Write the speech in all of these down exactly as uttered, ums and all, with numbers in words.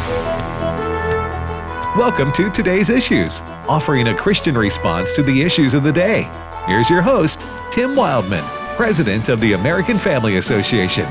Welcome to Today's Issues, offering a Christian response to the issues of the day. Here's your host, Tim Wildman, President of the American Family Association.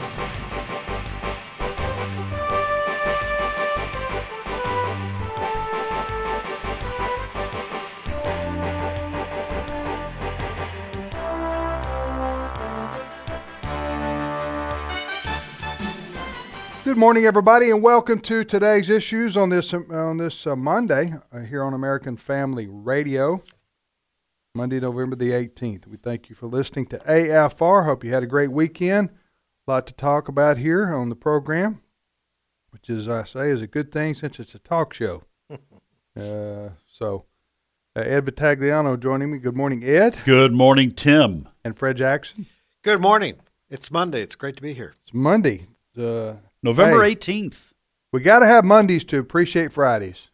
Good morning, everybody, and welcome to Today's Issues on this on this uh, Monday uh, here on American Family Radio, Monday, November the eighteenth. We thank you for listening to A F R. Hope you had a great weekend. A lot to talk about here on the program, which, as I say, is a good thing since it's a talk show. uh, so, uh, Ed Battagliano joining me. Good morning, Ed. Good morning, Tim. And Fred Jackson. Good morning. It's Monday. It's great to be here. It's Monday. Uh, November hey, eighteenth. We got to have Mondays to appreciate Fridays.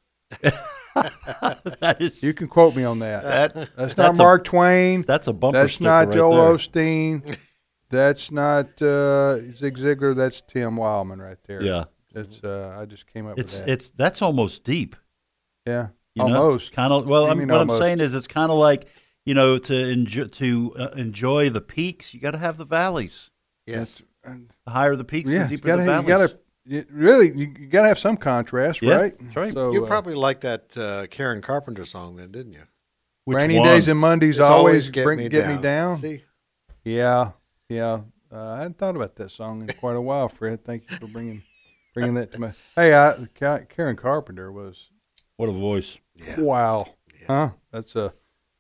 That is, you can quote me on that. that that's, that's not a, Mark Twain. That's a bumper That's sticker not right Joel there. Osteen. That's not uh, Zig Ziglar. That's Tim Wildman right there. Yeah, It's. Uh, I just came up it's with that. it's that's almost deep. Yeah, You almost. Kind of. Well, What do I'm, you mean what almost? I'm saying is, it's kind of like, you know, to enjoy to uh, enjoy the peaks, you got to have the valleys. Yes. The higher the peaks, Yeah, the you deeper gotta, the valleys. you gotta, you really, you, you gotta have some contrast, Yeah, right? that's right. So, You uh, probably liked that uh, Karen Carpenter song then, didn't you? Which rainy one? days and Mondays It's always Get, bring me, get down. me down. See? Yeah, yeah. Uh, I hadn't thought about that song in quite a while, Fred. Thank you for bringing bringing that to me. Hey, I, Ka- Karen Carpenter was. What a voice! Yeah. Wow. Yeah. Huh? That's a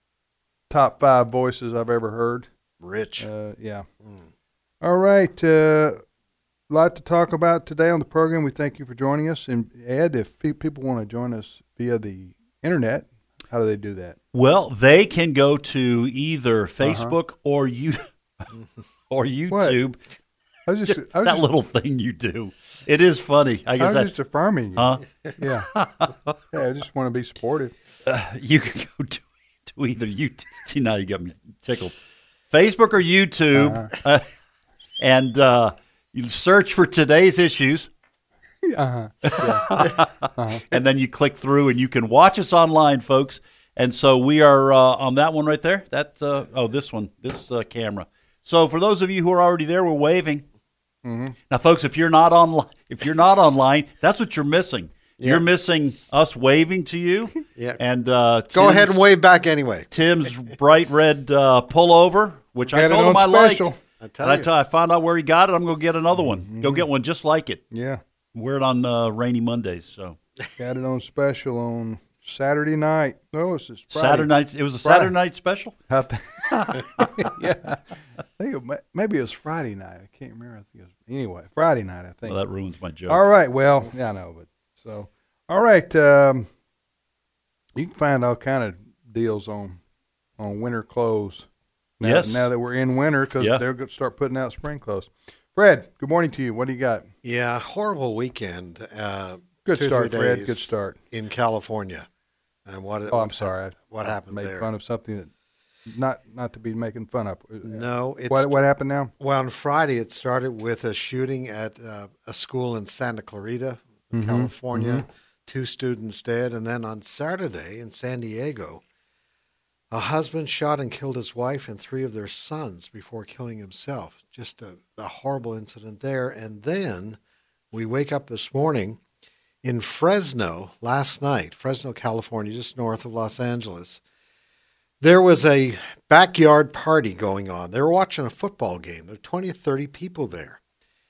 top five voices I've ever heard. Rich. Uh, yeah. Mm. All right. A uh, lot to talk about today on the program. We thank you for joining us. And Ed, if pe- people want to join us via the internet, how do they do that? Well, they can go to either Facebook uh-huh. or you or YouTube. I was just, I was that just, little thing you do. It is funny. I I guess was that, just affirming you. huh? Yeah. Yeah. I just want to be supportive. Uh, you can go to, to either YouTube. See, now you got me tickled. Facebook or YouTube, uh-huh. uh, and uh, you search for Today's Issues. Uh-huh. Yeah. Uh-huh. And then you click through, and you can watch us online, folks. And so we are uh, on that one right there. That uh, oh, this one, this uh, camera. So for those of you who are already there, we're waving. Mm-hmm. Now, folks, if you're not online, if you're not online, that's what you're missing. Yeah. You're missing us waving to you. Yeah. And uh, Go Tim's, ahead and wave back anyway. Tim's bright red uh, pullover, which Got I it told him on I special. liked. I tell And I, you. t- I found out where he got it. I'm going to get another one. Mm-hmm. Go get one just like it. Yeah. Wear it on uh, rainy Mondays. So Got it on special on Saturday night. No, it's just Friday. Saturday night. It was a Friday. Saturday night special. I think, yeah. I think it, ma- maybe it was Friday night. I can't remember. I think it was, anyway, Friday night, I think. Well, that ruins my joke. All right. Well, yeah, I know. But so, all right. Um, you can find all kind of deals on on winter clothes. Now, Yes. Now that we're in winter, because Yeah. they're going to start putting out spring clothes. Fred, good morning to you. What do you got? Yeah, horrible weekend. Uh, Good two or start, three Fred. days Good start. in California. And what? Oh, I'm sorry. I, What I happened made there? fun of something that not not to be making fun of. No, it's What what happened now? well on Friday. It started with a shooting at uh, a school in Santa Clarita, Mhm, California. mhm. Two students dead, and then on Saturday in San Diego, a husband shot and killed his wife and three of their sons before killing himself. Just a, a horrible incident there. And then we wake up this morning in Fresno last night, Fresno, California, just north of Los Angeles. There was a backyard party going on. They were watching a football game. There were twenty or thirty people there.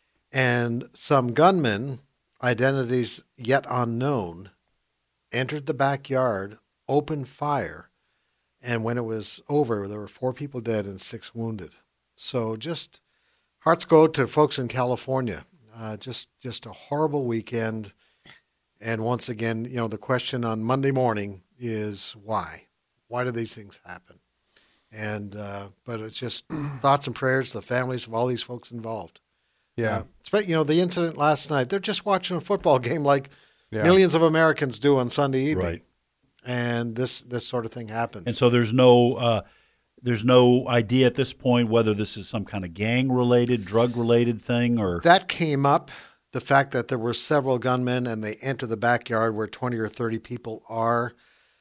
And some gunmen, identities yet unknown, entered the backyard, opened fire, and when it was over, there were four people dead and six wounded. So just hearts go to folks in California. Uh, just just a horrible weekend. And once again, you know, the question on Monday morning is why? Why do these things happen? And uh, but it's just thoughts and prayers to the families of all these folks involved. Yeah. Uh, you know, the incident last night, they're just watching a football game like Yeah. millions of Americans do on Sunday evening. Right. And this this sort of thing happens. And so there's no uh, there's no idea at this point whether this is some kind of gang related, drug related thing, or that came up the fact that there were several gunmen and they enter the backyard where twenty or thirty people are,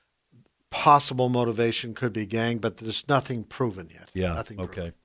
possible motivation could be gang, but there's nothing proven yet. Yeah. Nothing Okay. proven.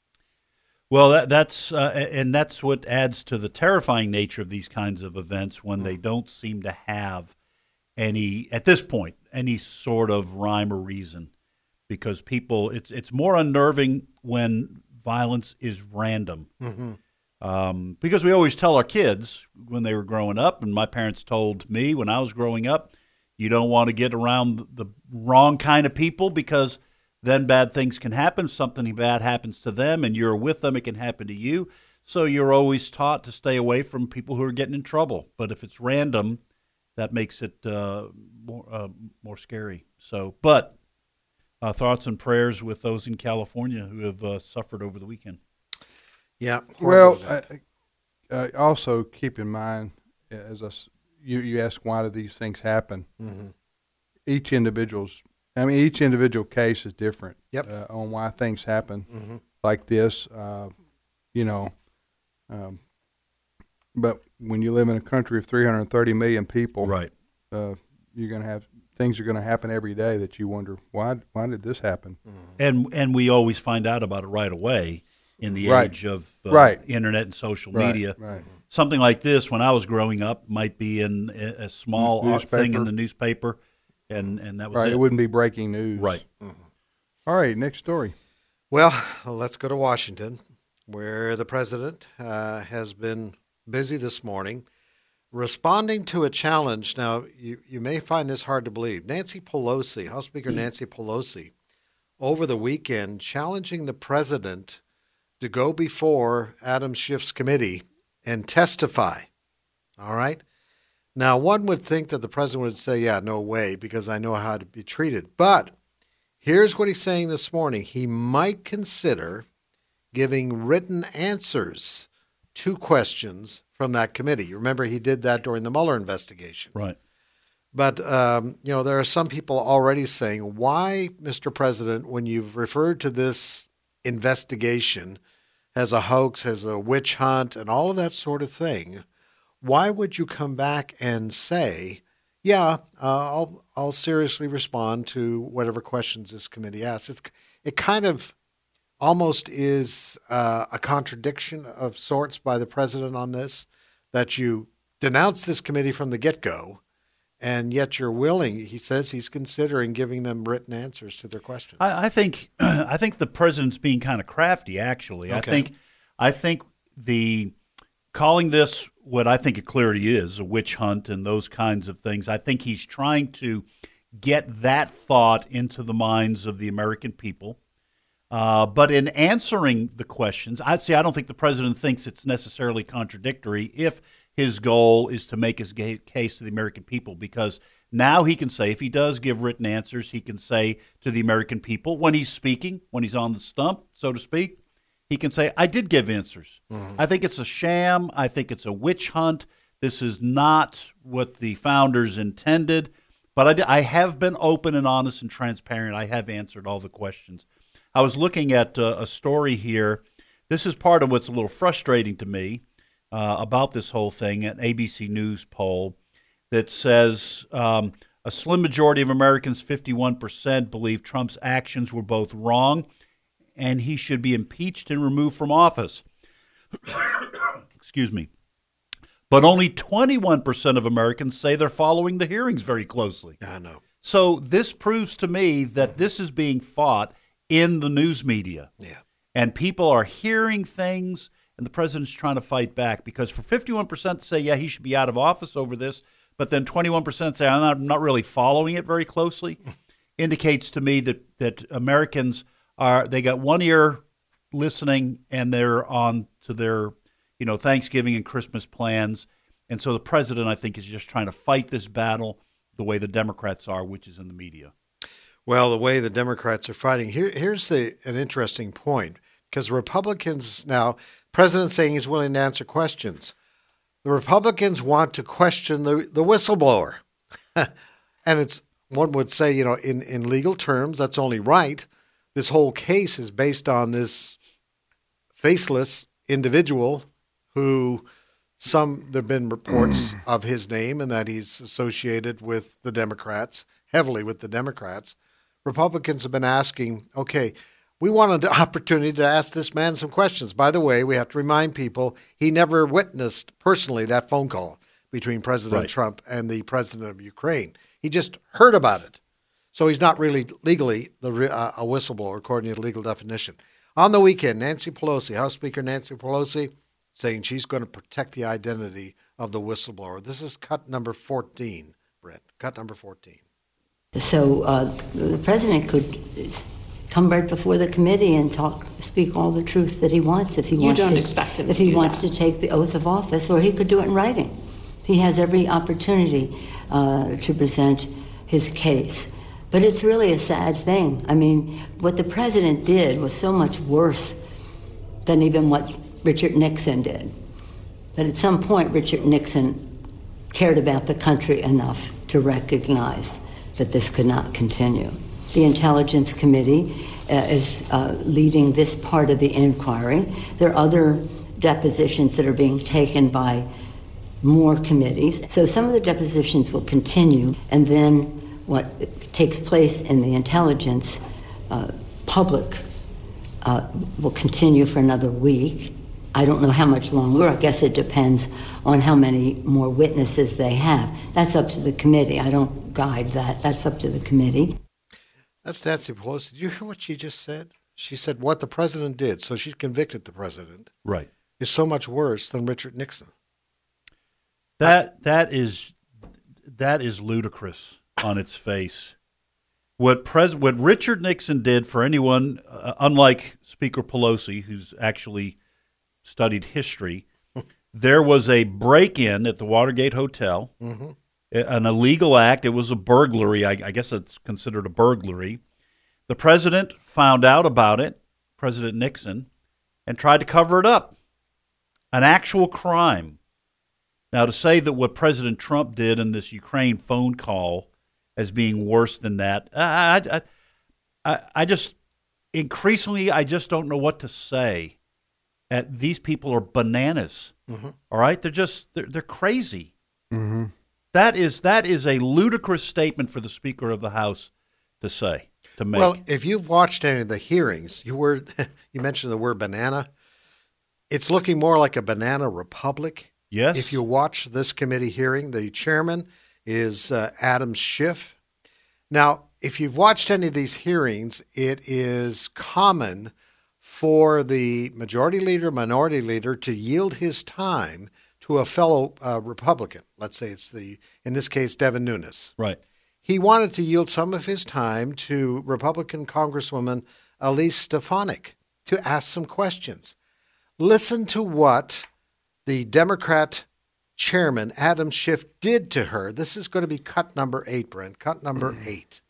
Well, that, that's uh, and that's what adds to the terrifying nature of these kinds of events when mm. they don't seem to have any, at this point, any sort of rhyme or reason, because people, it's it's more unnerving when violence is random. Mm-hmm. Um, because we always tell our kids when they were growing up, and my parents told me when I was growing up, you don't want to get around the wrong kind of people because then bad things can happen. Something bad happens to them and you're with them, it can happen to you. So you're always taught to stay away from people who are getting in trouble. But if it's random, that makes it uh, more uh, more scary. So, but uh, thoughts and prayers with those in California who have uh, suffered over the weekend. Yeah. Well, uh, uh, also keep in mind, as I, you, you ask why do these things happen, mm-hmm. each individual's, I mean, each individual case is different yep. uh, on why things happen mm-hmm. like this, uh, you know. Um, but when you live in a country of three hundred thirty million people, right, uh, you're going to have things are going to happen every day that you wonder, why Why did this happen? Mm-hmm. And and we always find out about it right away in the right. age of uh, right. internet and social right. media. Right. Something like this, when I was growing up, might be in a, a small newspaper. thing in the newspaper. And and that was right. it. It wouldn't be breaking news. Right. Mm-hmm. All right, next story. Well, let's go to Washington, where the president uh, has been busy this morning responding to a challenge. Now, you, you may find this hard to believe. Nancy Pelosi, House Speaker Nancy Pelosi, over the weekend challenging the president to go before Adam Schiff's committee and testify. All right? Now, one would think that the president would say, yeah, no way, because I know how to be treated. But here's what he's saying this morning. He might consider giving written answers to questions from that committee. Remember, he did that during the Mueller investigation. Right. But, um, you know, there are some people already saying, why, Mister President, when you've referred to this investigation as a hoax, as a witch hunt, and all of that sort of thing, why would you come back and say, yeah, uh, I'll I'll seriously respond to whatever questions this committee asks? It's, it kind of almost is uh, a contradiction of sorts by the president on this, that you denounce this committee from the get-go, and yet you're willing, he says he's considering giving them written answers to their questions. I, I think I think the president's being kind of crafty, actually. Okay. I think I think the calling this what I think it clearly is, a witch hunt and those kinds of things, I think he's trying to get that thought into the minds of the American people. Uh, but in answering the questions, I see. I don't think the president thinks it's necessarily contradictory if his goal is to make his case to the American people, because now he can say, if he does give written answers, he can say to the American people when he's speaking, when he's on the stump, so to speak, he can say, I did give answers. Mm-hmm. I think it's a sham. I think it's a witch hunt. This is not what the founders intended. But I, did, I have been open and honest and transparent. I have answered all the questions. I was looking at uh, a story here. This is part of what's a little frustrating to me uh, about this whole thing, an A B C News poll that says um, a slim majority of Americans, fifty-one percent, believe Trump's actions were both wrong and he should be impeached and removed from office. Excuse me. But only twenty-one percent of Americans say they're following the hearings very closely. I know. So this proves to me that this is being fought in the news media. Yeah. And people are hearing things, and the president's trying to fight back, because for fifty-one percent to say, yeah, he should be out of office over this, but then twenty-one percent say, I'm not, I'm not really following it very closely, indicates to me that, that Americans are, they got one ear listening and they're on to their, you know, Thanksgiving and Christmas plans. And so the president, I think, is just trying to fight this battle the way the Democrats are, which is in the media. Well, the way the Democrats are fighting, here, here's the, an interesting point, because Republicans now, president saying he's willing to answer questions. The Republicans want to question the, the whistleblower. And it's, one would say, you know, in, in legal terms, that's only right. This whole case is based on this faceless individual who Some there have been reports of his name and that he's associated with the Democrats, heavily with the Democrats. Republicans have been asking, okay, we want an opportunity to ask this man some questions. By the way, we have to remind people he never witnessed personally that phone call between President Right. Trump and the president of Ukraine. He just heard about it. So he's not really legally the, uh, a whistleblower according to the legal definition. On the weekend, Nancy Pelosi, House Speaker Nancy Pelosi, saying she's going to protect the identity of the whistleblower. This is cut number fourteen, Brent. Cut number fourteen. So uh, the president could come right before the committee and talk, speak all the truth that he wants if he You wants don't to. expect him if to he do wants that. to take the oath of office, or he could do it in writing. He has every opportunity uh, to present his case. But it's really a sad thing. I mean, what the president did was so much worse than even what Richard Nixon did. But at some point, Richard Nixon cared about the country enough to recognize that this could not continue. The Intelligence Committee uh, is uh, leading this part of the inquiry. There are other depositions that are being taken by more committees. So some of the depositions will continue, and then what takes place in the intelligence uh, public uh, will continue for another week. I don't know how much longer. I guess it depends on how many more witnesses they have. That's up to the committee. I don't guide that. That's up to the committee. That's Nancy Pelosi. Did you hear what she just said? She said what the president did, so she convicted the president, Right. is so much worse than Richard Nixon. That that is that is ludicrous on its face. What pres what Richard Nixon did for anyone, uh, unlike Speaker Pelosi, who's actually studied history, there was a break-in at the Watergate Hotel, Mm-hmm. an illegal act. It was a burglary. I, I guess it's considered a burglary. The president found out about it, President Nixon, and tried to cover it up. An actual crime. Now, to say that what President Trump did in this Ukraine phone call as being worse than that, I, I, I, I just, increasingly, I just don't know what to say. At, these people are bananas, Mm-hmm. all right? They're just, they're, they're crazy. Mm-hmm. That is that is a ludicrous statement for the Speaker of the House to say, to make. Well, if you've watched any of the hearings, you were you mentioned the word banana. It's looking more like a banana republic. Yes. If you watch this committee hearing, the chairman is uh, Adam Schiff. Now, if you've watched any of these hearings, it is common for the majority leader, minority leader to yield his time to a fellow uh, Republican. Let's say it's the, in this case, Devin Nunes. Right. He wanted to yield some of his time to Republican Congresswoman Elise Stefanik to ask some questions. Listen to what the Democrat chairman, Adam Schiff, did to her. This is going to be cut number eight, Brent. Cut number eight.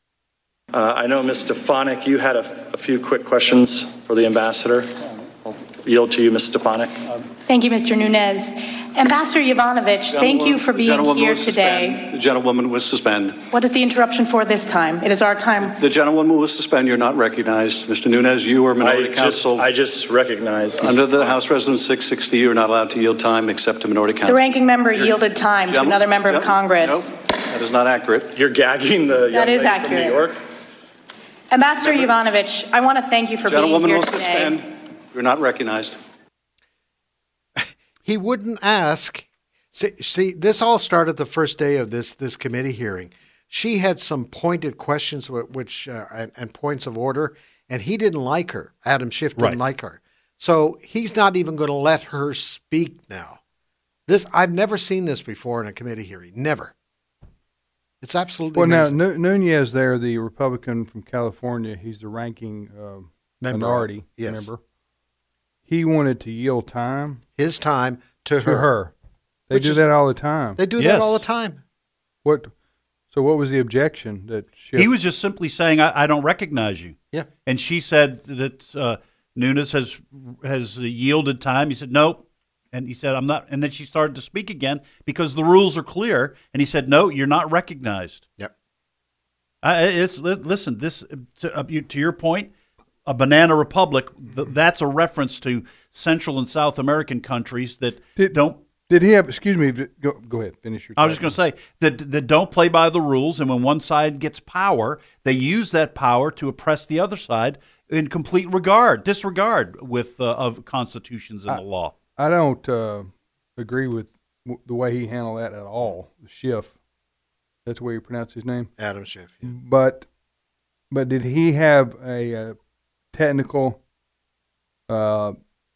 Uh, I know, Miz Stefanik, you had a, a few quick questions for the ambassador. I'll yield to you, Miz Stefanik. Thank you, Mister Nunez. Ambassador Yovanovitch, thank you for being here today. The gentlewoman will suspend. What is the interruption for this time? It is our time. The gentlewoman will suspend. You're not recognized. Mister Nunez, you are minority I just, counsel. I just recognized. Under the House Resolution six sixty, you're not allowed to yield time except to minority counsel. The ranking member yielded time to Gentle- another member of gentle- Congress. No, that is not accurate. You're gagging the young That is lady from New accurate. York. Ambassador Yovanovitch, I want to thank you for being Gentlewoman here will today. suspend. You're not recognized. He wouldn't ask. See, see, this all started the first day of this this committee hearing. She had some pointed questions, wh- which uh, and, and points of order, and he didn't like her. Adam Schiff didn't Right. like her, so he's not even going to let her speak now. This I've never seen this before in a committee hearing. Never. It's absolutely Well, now amazing. Nu- Nunez, there, the Republican from California, he's the ranking uh, Member, minority yes. member. He wanted to yield time His time to, to her. her. They Which do is- that all the time. They do Yes. that all the time. What? So what was the objection that Schiff? He was just simply saying, I, I don't recognize you. Yeah. And she said that uh, Nunes has has yielded time. He said, nope. And he said, I'm not. And then she started to speak again because the rules are clear. And he said, no, you're not recognized. Yep. I, it's, li- listen, this to, uh, you, to your point, a banana republic, th- that's a reference to Central and South American countries that Did- don't Did he have? Excuse me. Go, go ahead. Finish your. I was just going to say that that don't play by the rules, and when one side gets power, they use that power to oppress the other side in complete regard, disregard with uh, of constitutions and I, the law. I don't uh, agree with w- the way he handled that at all. Schiff, that's the way you pronounce his name. Adam Schiff. Yeah. But, but did he have a, a technical uh,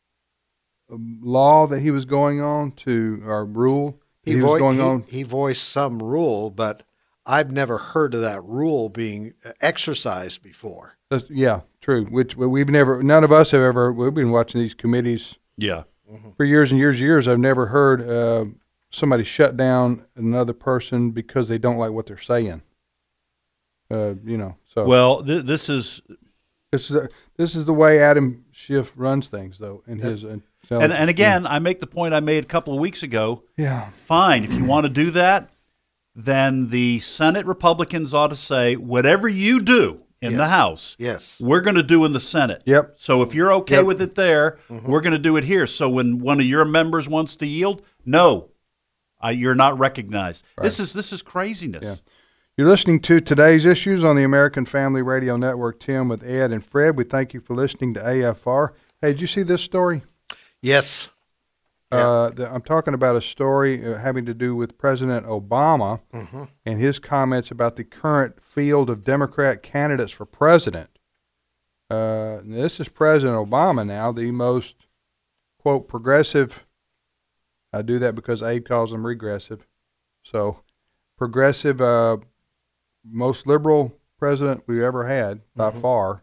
law that he was going on to, or rule he, he vo- was going he, on? He voiced some rule, but I've never heard of that rule being exercised before. That's, yeah, true. Which we've never, none of us have ever. We've been watching these committees. Yeah. Mm-hmm. For years and years and years, I've never heard uh, somebody shut down another person because they don't like what they're saying. Uh, you know, so well, th- this is this is a, this is the way Adam Schiff runs things, though. In his and and again, I make the point I made a couple of weeks ago. Yeah, fine. If you want to do that, then the Senate Republicans ought to say whatever you do in yes. the House, yes, we're going to do in the Senate. Yep. So if you're okay yep. with it there, mm-hmm. we're going to do it here. So when one of your members wants to yield, no, uh, you're not recognized. Right. This is this is craziness. Yeah. You're listening to Today's Issues on the American Family Radio Network. Tim with Ed and Fred. We thank you for listening to A F R. Hey, did you see this story? Yes. Uh, the, I'm talking about a story uh, having to do with President Obama mm-hmm. and his comments about the current field of Democrat candidates for president. Uh, this is President Obama now, the most, quote, progressive. I do that because Abe calls him regressive. So, progressive, uh, most liberal president we ever had by mm-hmm. far.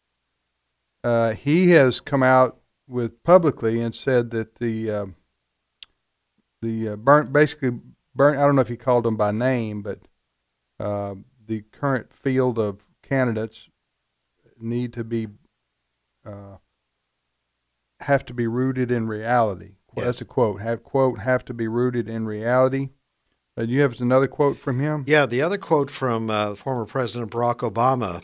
Uh, he has come out with publicly and said that the uh, the uh, burn basically burn. I don't know if he called them by name, but uh, the current field of candidates need to be uh, have to be rooted in reality. Yes. That's a quote. Have quote have to be rooted in reality. Uh, you have another quote from him? Yeah, the other quote from uh, former President Barack Obama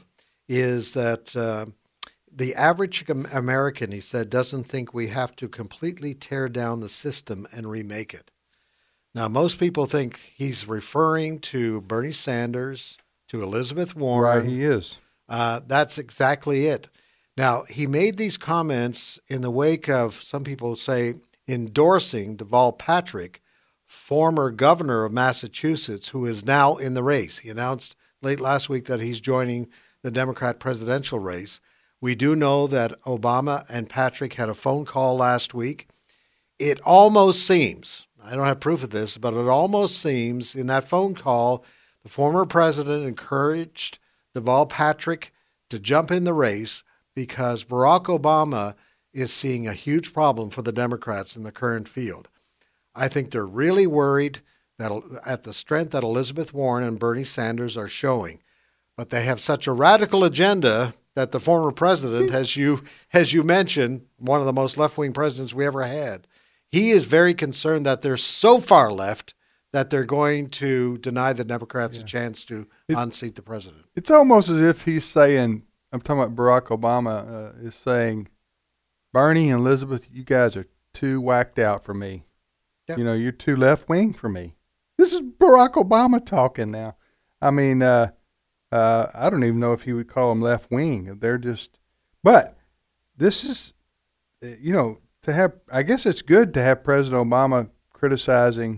is that. Uh, The average American, he said, doesn't think we have to completely tear down the system and remake it. Now, most people think he's referring to Bernie Sanders, to Elizabeth Warren. Right, he is. Uh, that's exactly it. Now, he made these comments in the wake of, some people say, endorsing Deval Patrick, former governor of Massachusetts, who is now in the race. He announced late last week that he's joining the Democrat presidential race. We do know that Obama and Patrick had a phone call last week. It almost seems, I don't have proof of this, but it almost seems in that phone call, the former president encouraged Deval Patrick to jump in the race because Barack Obama is seeing a huge problem for the Democrats in the current field. I think they're really worried that at the strength that Elizabeth Warren and Bernie Sanders are showing, but they have such a radical agenda that the former president, as you as you mentioned, one of the most left-wing presidents we ever had, he is very concerned that they're so far left that they're going to deny the Democrats yeah. a chance to it's, unseat the president. It's almost as if he's saying, I'm talking about Barack Obama, uh, is saying, Bernie and Elizabeth, you guys are too whacked out for me. Yep. You know, you're too left-wing for me. This is Barack Obama talking now. I mean, uh, Uh, I don't even know if he would call them left wing. They're just, but this is, you know, to have, I guess it's good to have President Obama criticizing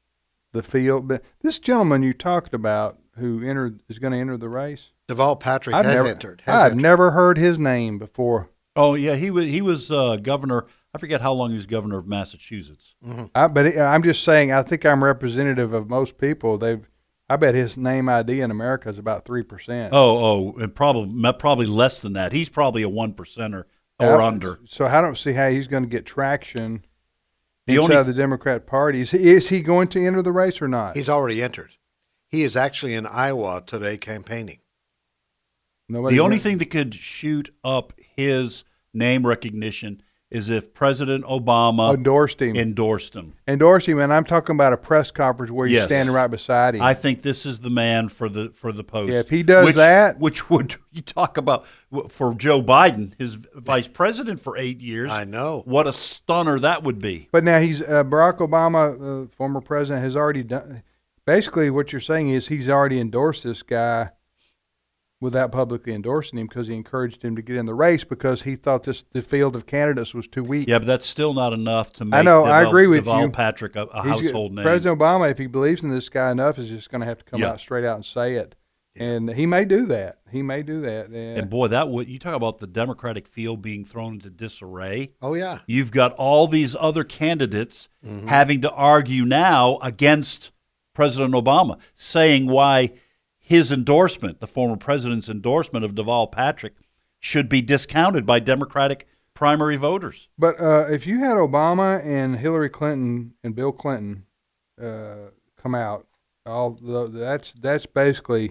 the field. But this gentleman you talked about who entered, is going to enter the race. Deval Patrick I've has never, entered. Has I've entered. never heard his name before. Oh, yeah, he was, he was uh, governor. I forget how long he was governor of Massachusetts. Mm-hmm. I, but it, I'm just saying, I think I'm representative of most people. They've, I bet his name I D in America is about three percent. Oh, oh, and probably probably less than that. He's probably a one percenter or under. So I don't see how he's going to get traction the inside only the Democrat Party. Is he, is he going to enter the race or not? He's already entered. He is actually in Iowa today campaigning. Nobody the only thing that could shoot up his name recognition is if President Obama endorsed him. Endorsed him. Endorsed him, and I'm talking about a press conference where you're Yes. standing right beside him. I think this is the man for the for the post. Yeah, if he does which, that- which would you talk about for Joe Biden, his vice president for eight years? I know. What a stunner that would be. But now he's uh, Barack Obama, uh, former president, has already done. Basically, what you're saying is he's already endorsed this guy without publicly endorsing him because he encouraged him to get in the race because he thought this the field of candidates was too weak. Yeah, but that's still not enough to make I know. I Deval, agree with Deval you. Patrick a, a He's- household name. President Obama, if he believes in this guy enough, is just going to have to come Yeah. out straight out and say it. And he may do that. He may do that. Yeah. And boy, that would you talk about the Democratic field being thrown into disarray. Oh, yeah. You've got all these other candidates Mm-hmm. having to argue now against President Obama, saying why his endorsement, the former president's endorsement of Deval Patrick, should be discounted by Democratic primary voters. But uh, if you had Obama and Hillary Clinton and Bill Clinton uh, come out, all the, that's that's basically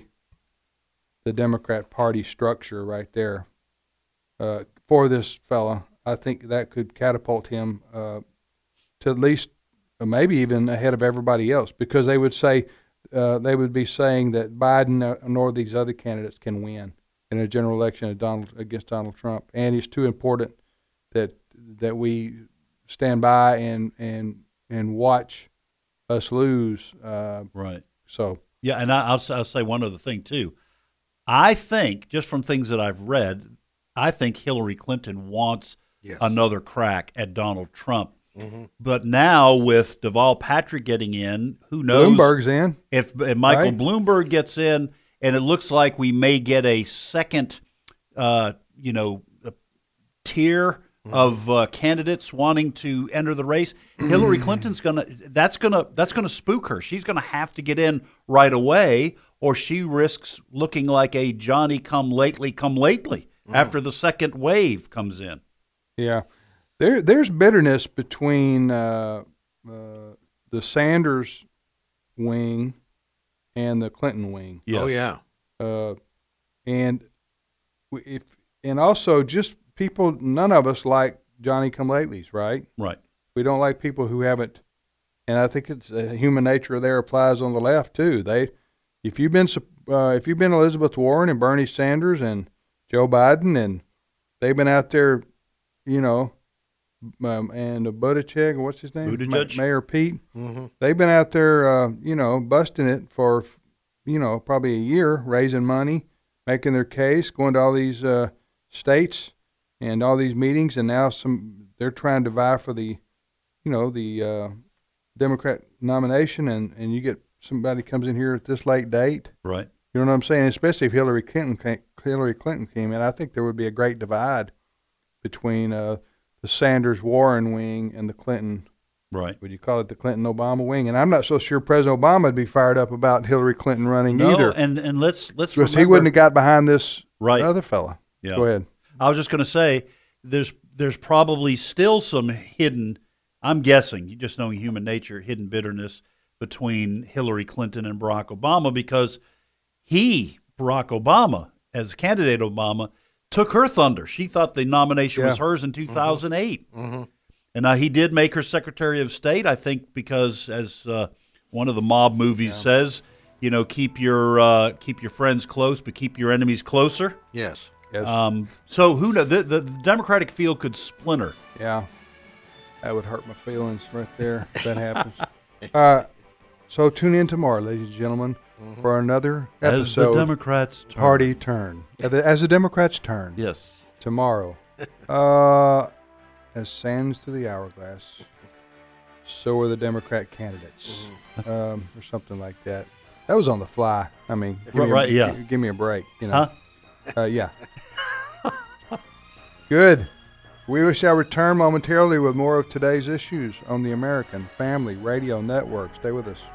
the Democrat Party structure right there uh, for this fella. I think that could catapult him uh, to at least uh, maybe even ahead of everybody else because they would say uh, they would be saying that Biden uh, nor these other candidates can win in a general election of Donald, against Donald Trump, and it's too important that that we stand by and and and watch us lose. Uh, Right. So Yeah, and I, I'll, I'll say one other thing, too. I think, just from things that I've read, I think Hillary Clinton wants Yes. another crack at Donald Trump. Mm-hmm. But now with Deval Patrick getting in, who knows Bloomberg's in. if, if Michael Right. Bloomberg gets in, and it looks like we may get a second, uh, you know, a tier of uh, candidates wanting to enter the race. Hillary Clinton's gonna that's gonna that's gonna spook her. She's gonna have to get in right away, or she risks looking like a Johnny come lately come lately after the second wave comes in. Yeah, there there's bitterness between uh, uh, the Sanders wing and the Clinton wing. Yes. Oh, yeah. Uh, and w- if and also just people, none of us like Johnny come latelys, right? Right. We don't like people who haven't, and I think it's uh, human nature there applies on the left too. They, if you've been sup- uh, if you've been Elizabeth Warren and Bernie Sanders and Joe Biden and they've been out there, you know, um, and Buttigieg, what's his name, Buttigieg? Ma- Mayor Pete, Mm-hmm. they've been out there, uh, you know, busting it for, you know, probably a year, raising money, making their case, going to all these uh, states and all these meetings, and now some they're trying to vie for the, you know, the uh, Democrat nomination, and, and you get somebody comes in here at this late date. Right. You know what I'm saying? Especially if Hillary Clinton came, Hillary Clinton came in, I think there would be a great divide between uh, the Sanders Warren wing and the Clinton. Right. Would you call it the Clinton Obama wing? And I'm not so sure President Obama would be fired up about Hillary Clinton running No, either. and and let's let's Because he remember- wouldn't have got behind this Right. other fella. Yeah. Go ahead. I was just going to say there's there's probably still some hidden, I'm guessing, just knowing human nature, hidden bitterness between Hillary Clinton and Barack Obama because he, Barack Obama, as candidate Obama, took her thunder. She thought the nomination was Yeah. hers in two thousand eight. Mm-hmm. And now he did make her Secretary of State, I think, because as uh, one of the mob movies says, you know, keep your uh, keep your friends close, but keep your enemies closer. Yes. Yes. Um, so who knows? The, the Democratic field could splinter. Yeah. That would hurt my feelings right there if that happens. Uh, so tune in tomorrow, ladies and gentlemen, for another As the episode Democrats turn. Party Turn. As the, as the Democrats turn. Yes. Tomorrow. Uh, as sands through the hourglass, so are the Democrat candidates. Um, or something like that. That was on the fly. I mean, give me a- Right, yeah. Give, give me a break. You know. Huh? Uh, yeah. Good. We shall return momentarily with more of today's issues on the American Family Radio Network. Stay with us.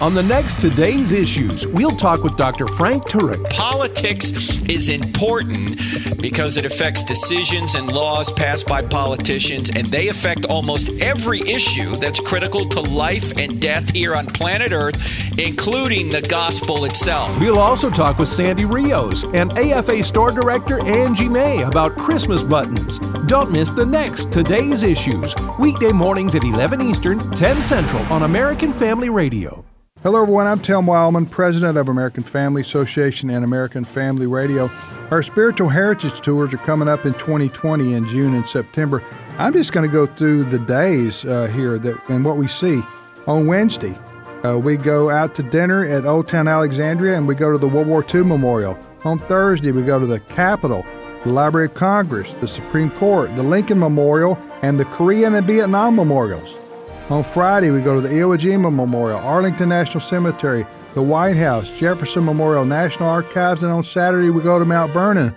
On the next Today's Issues, we'll talk with Doctor Frank Turek. Politics is important because it affects decisions and laws passed by politicians, and they affect almost every issue that's critical to life and death here on planet Earth, including the gospel itself. We'll also talk with Sandy Rios and A F A store director Angie May about Christmas buttons. Don't miss the next Today's Issues, weekday mornings at eleven Eastern, ten Central on American Family Radio. Hello, everyone. I'm Tim Wildman, president of American Family Association and American Family Radio. Our spiritual heritage tours are coming up in twenty twenty in June and September. I'm just going to go through the days uh, here that and what we see. On Wednesday, uh, we go out to dinner at Old Town Alexandria, and we go to the World War Two Memorial. On Thursday, we go to the Capitol, the Library of Congress, the Supreme Court, the Lincoln Memorial, and the Korean and Vietnam Memorials. On Friday, we go to the Iwo Jima Memorial, Arlington National Cemetery, the White House, Jefferson Memorial, National Archives, and on Saturday, we go to Mount Vernon.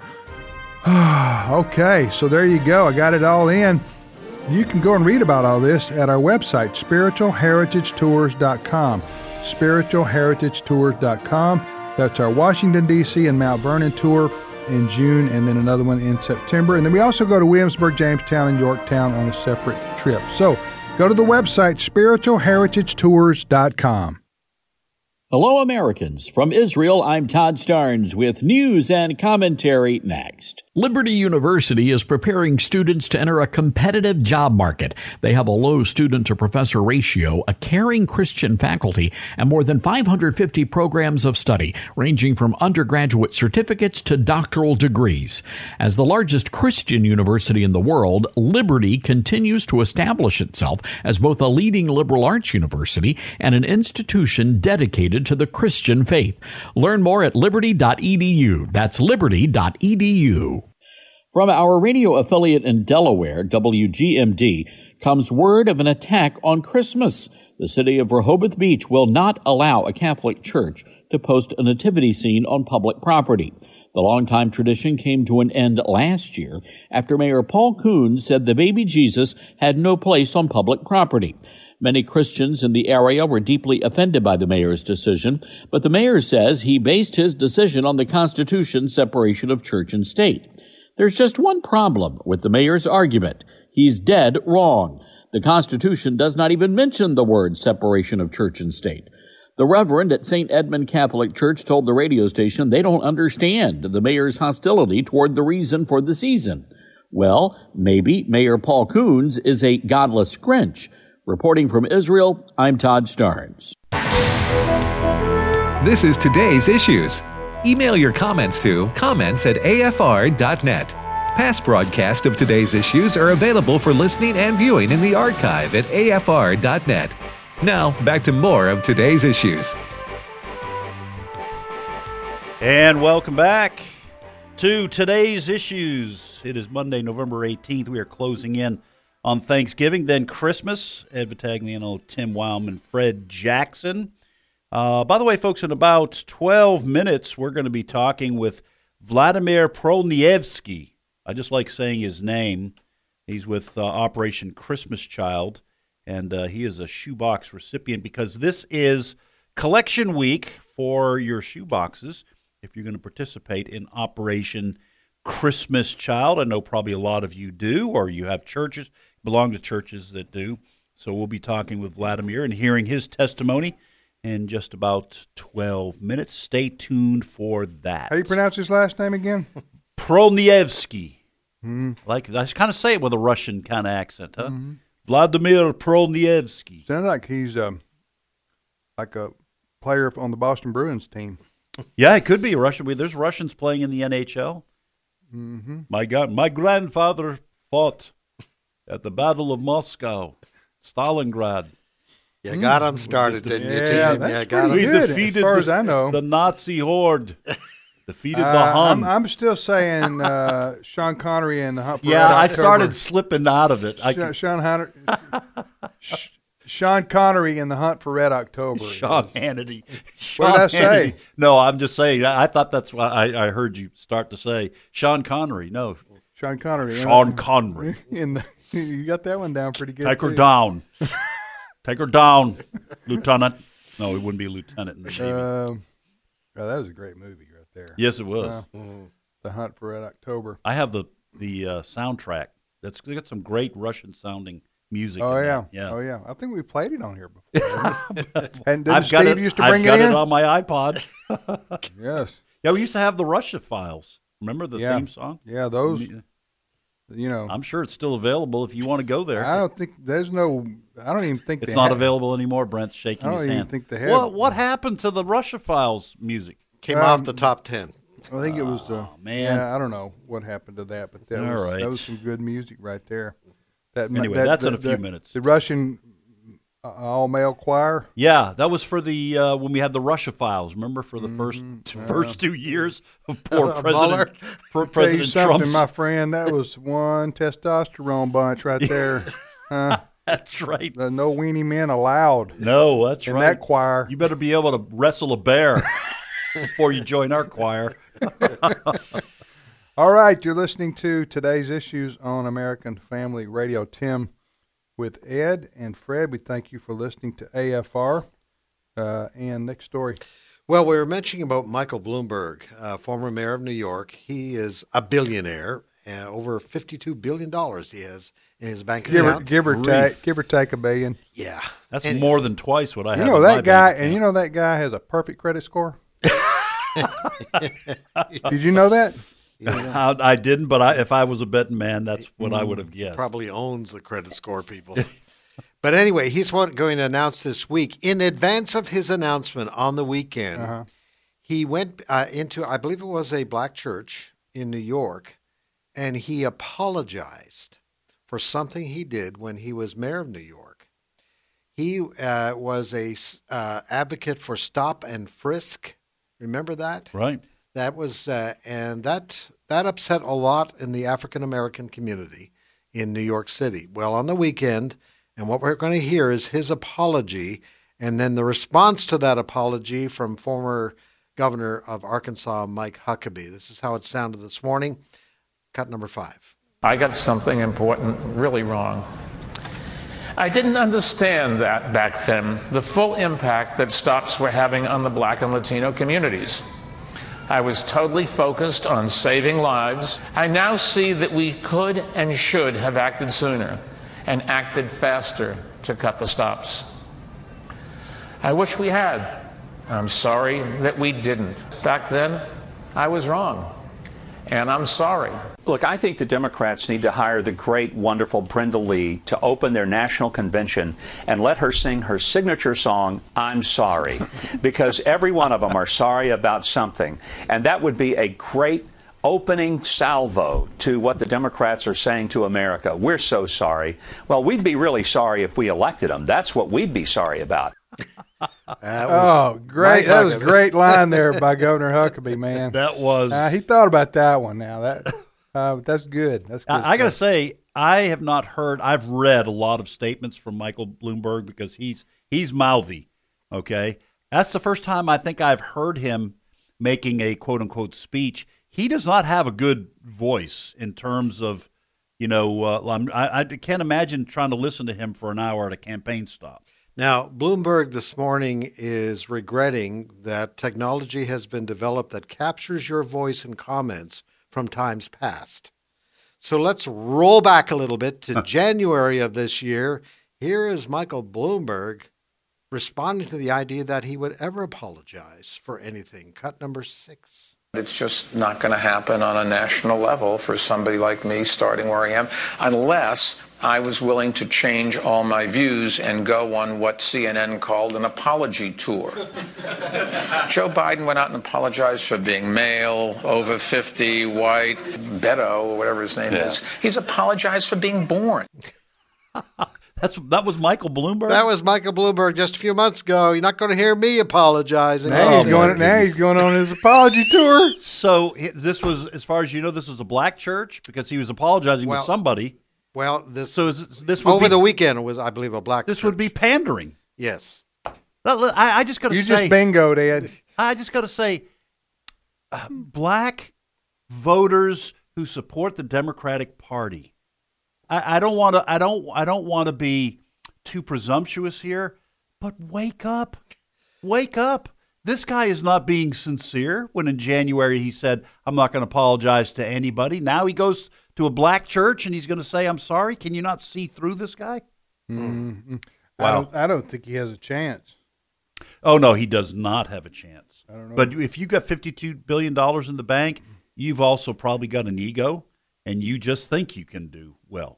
Okay, so there you go. I got it all in. You can go and read about all this at our website, spiritual heritage tours dot com. spiritual heritage tours dot com. That's our Washington, D C and Mount Vernon tour in June, and then another one in September. And then we also go to Williamsburg, Jamestown, and Yorktown on a separate trip. So go to the website, spiritual heritage tours dot com. Hello, Americans. From Israel, I'm Todd Starnes with news and commentary next. Liberty University is preparing students to enter a competitive job market. They have a low student-to-professor ratio, a caring Christian faculty, and more than five hundred fifty programs of study, ranging from undergraduate certificates to doctoral degrees. As the largest Christian university in the world, Liberty continues to establish itself as both a leading liberal arts university and an institution dedicated to the Christian faith. Learn more at liberty dot e d u. That's liberty dot e d u. From our radio affiliate in Delaware, W G M D, comes word of an attack on Christmas. The city of Rehoboth Beach will not allow a Catholic church to post a nativity scene on public property. The longtime tradition came to an end last year after Mayor Paul Coons said the baby Jesus had no place on public property. Many Christians in the area were deeply offended by the mayor's decision, but the mayor says he based his decision on the Constitution's separation of church and state. There's just one problem with the mayor's argument. He's dead wrong. The Constitution does not even mention the word separation of church and state. The Reverend at Saint Edmund Catholic Church told the radio station they don't understand the mayor's hostility toward the reason for the season. Well, maybe Mayor Paul Coons is a godless Grinch. Reporting from Israel, I'm Todd Starnes. This is Today's Issues. Email your comments to comments at a f r dot net. Past broadcasts of Today's Issues are available for listening and viewing in the archive at a f r dot net. Now, back to more of Today's Issues. And welcome back to Today's Issues. It is Monday, November eighteenth. We are closing in on Thanksgiving, then Christmas. Ed Vitagliano, Tim Wildman, Fred Jackson. Uh, by the way, folks, in about twelve minutes, we're going to be talking with Vladimir Prolnievsky. I just like saying his name. He's with uh, Operation Christmas Child, and uh, he is a shoebox recipient because this is collection week for your shoeboxes if you're going to participate in Operation Christmas Child. I know probably a lot of you do, or you have churches, belong to churches that do. So we'll be talking with Vladimir and hearing his testimony in just about twelve minutes. Stay tuned for that. How do you pronounce his last name again? Prolnievsky. Mm-hmm. Like, I kind of say it with a Russian kind of accent, huh? Mm-hmm. Vladimir Prolnievsky. Sounds like he's um, like a player on the Boston Bruins team. Yeah, it could be a Russian. There's Russians playing in the N H L. Mm-hmm. My God, my grandfather fought at the Battle of Moscow, Stalingrad. You got them started, didn't you? Yeah, Tim? that's you got pretty We good, defeated as far the, as I know. the Nazi horde. Defeated Uh, the Hun. I'm, I'm still saying uh, Sean Connery and the Hunt for yeah, Red I October. started slipping out of it. I Sean, could, Sean, Hunter, Sh- Sean Connery in the Hunt for Red October. Sean Hannity. Sean What did I Hannity. say? No, I'm just saying. I, I thought that's what I, I heard you start to say. Sean Connery. No, Sean Connery. Sean Connery. In the, you got that one down pretty good. Take her too. down. Take her down, Lieutenant. No, he wouldn't be a lieutenant in the Navy. Um, oh, that was a great movie right there. Yes, it was. Uh, Mm-hmm. The Hunt for Red October. I have the the uh, soundtrack. That's got some great Russian sounding music. Oh in yeah. that. yeah. Oh yeah. I think we played it on here before. And did I've Steve got it, used to bring I've got it in? it on my iPod. Yes. Yeah, we used to have the Russia Files. Remember the Yeah. theme song? Yeah, those. You know, I'm sure it's still available if you want to go there. I don't think there's no. I don't even think It's they not have- available anymore. Brent's shaking I don't his even hand. think they have What it. what happened to the Russia Files music? Came Um, off the top ten. I think it was. Uh, man. Yeah, I don't know what happened to that, but that All was right. that was some good music right there. That Anyway, that, that's the, in a few the- minutes. The Russian uh, all male choir. Yeah, that was for the uh, when we had the Russia Files. Remember for the first Mm-hmm. first two years of poor Uh, President Mueller? for Tell you President something, Trump's. my friend. That was one testosterone bunch right there. Huh? That's right. Uh, no weenie men allowed. No, that's in right. that choir. You better be able to wrestle a bear before you join our choir. All right, you're listening to today's issues on American Family Radio. Tim with Ed and Fred. We thank you for listening to A F R. Uh, and next story. Well, we were mentioning about Michael Bloomberg, uh, former mayor of New York. He is a billionaire. Uh, over fifty-two billion dollars he has in his bank Give or, account. give or Grief. take, give or take a billion. Yeah. That's And- more than twice what I You have. know in my that guy, bank and you account. know that guy has a perfect credit score. Did you know that? I, I didn't, but I, if I was a betting man, that's what I would have guessed. Probably owns the credit score people. But anyway, he's what going to announce this week. In advance of his announcement on the weekend, Uh-huh. he went uh, into, I believe it was a black church in New York, and he apologized for something he did when he was mayor of New York. He uh, was a uh, advocate for stop and frisk. Remember that? Right. That was, uh, and that that upset a lot in the African American community in New York City. Well, on the weekend, and what we're going to hear is his apology, and then the response to that apology from former Governor of Arkansas, Mike Huckabee. This is how it sounded this morning. Cut number five. I got something important really wrong. I didn't understand that back then, the full impact that stops were having on the black and Latino communities. I was totally focused on saving lives. I now see that we could and should have acted sooner and acted faster to cut the stops. I wish we had. I'm sorry that we didn't. Back then, I was wrong. And I'm sorry. Look, I think the Democrats need to hire the great, wonderful Brenda Lee to open their national convention and let her sing her signature song, I'm Sorry, because every one of them are sorry about something. And that would be a great opening salvo to what the Democrats are saying to America. We're so sorry. Well, we'd be really sorry if we elected them. That's what we'd be sorry about. Oh, great! That was a great line there by Governor Huckabee, man. That was. Uh, he thought about that one. Now that uh, that's good. That's good. I, I got to stuff. say, I have not heard. I've read a lot of statements from Michael Bloomberg because he's he's mouthy. Okay, that's the first time I think I've heard him making a quote unquote speech. He does not have a good voice in terms of, you know, uh, I'm, I, I can't imagine trying to listen to him for an hour at a campaign stop. Now, Bloomberg this morning is regretting that technology has been developed that captures your voice and comments from times past. So let's roll back a little bit to January of this year. Here is Michael Bloomberg responding to the idea that he would ever apologize for anything. Cut number six. It's just not going to happen on a national level for somebody like me starting where I am, unless I was willing to change all my views and go on what C N N called an apology tour. Joe Biden went out and apologized for being male, over fifty, white, Beto, or whatever his name Yeah. is. He's apologized for being born. That's that was Michael Bloomberg. That was Michael Bloomberg just a few months ago. You're not going to hear me apologizing. Now he's going. Now he's going on his apology tour. So he- this was, as far as you know, this was a black church because he was apologizing Well, to somebody. Well, this so is, this would over be, the weekend was, I believe, a black. This church. would be pandering. Yes. I, I just got to You say, just bingoed, Ed. I just got to say, uh, black voters who support the Democratic Party. I, I don't want to. I don't. I don't want to be too presumptuous here, but wake up. Wake up. This guy is not being sincere when in January he said, I'm not going to apologize to anybody. Now he goes to a black church and he's going to say, I'm sorry. Can you not see through this guy? Mm-hmm. Wow. I don't, I don't think he has a chance. Oh, no, he does not have a chance. I don't know. But if you got fifty-two billion dollars in the bank, you've also probably got an ego, and you just think you can do well.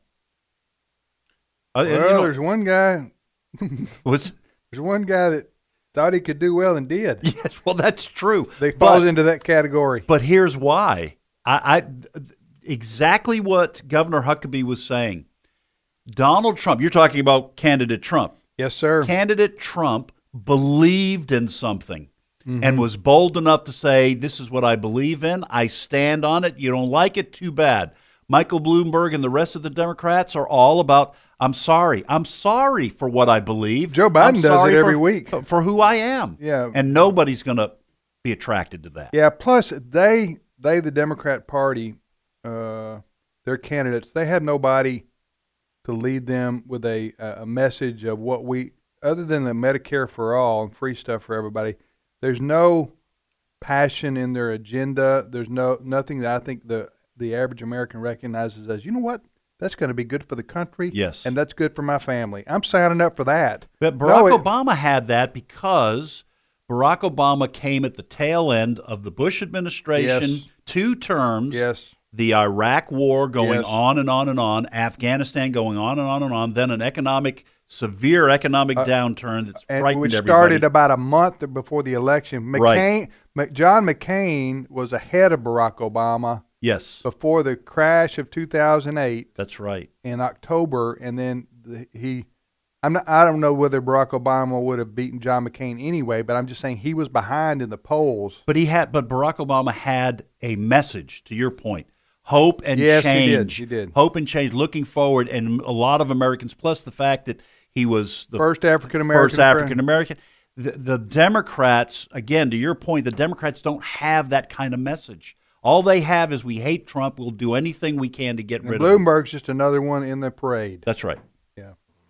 Well, Uh, you know, there's one guy. what's, there's one guy that thought he could do well and did. Yes, well, that's true. They falls But- into that category. But here's why. I, I exactly what Governor Huckabee was saying. Donald Trump, you're talking about candidate Trump. Yes, sir. Candidate Trump believed in something Mhm. and was bold enough to say, this is what I believe in. I stand on it. You don't like it? Too bad. Michael Bloomberg and the rest of the Democrats are all about, I'm sorry. I'm sorry for what I believe. Joe Biden I'm does sorry it every for- week. For who I am. Yeah. And nobody's going to be attracted to that. Yeah, plus they they the Democrat Party, uh, their candidates, they had nobody to lead them with a a message of what we, other than the Medicare for all and free stuff for everybody. There's no passion in their agenda. There's no nothing that I think the the average American recognizes as, you know what, that's going to be good for the country. Yes. And that's good for my family. I'm signing up for that. But Barack No, it- Obama had that because Barack Obama came at the tail end of the Bush administration, Yes. two terms, Yes. the Iraq war going Yes. on and on and on, Afghanistan going on and on and on, then an economic, severe economic Uh, downturn that's and frightened which everybody. started about a month before the election. McCain, Right. Mc- John McCain was ahead of Barack Obama Yes, before the crash of two thousand eight that's right. in October, and then the, he. I'm not, I don't know whether Barack Obama would have beaten John McCain anyway, but I'm just saying he was behind in the polls. But he had, but Barack Obama had a message. To your point, hope and Yes, he did. change. He did. Hope and change, looking forward, and a lot of Americans. Plus the fact that he was the First African-American First African American. The, the Democrats, again, to your point, the Democrats don't have that kind of message. All they have is, we hate Trump. We'll do anything we can to get And rid of him. Bloomberg's just another one in the parade. That's right. Yeah.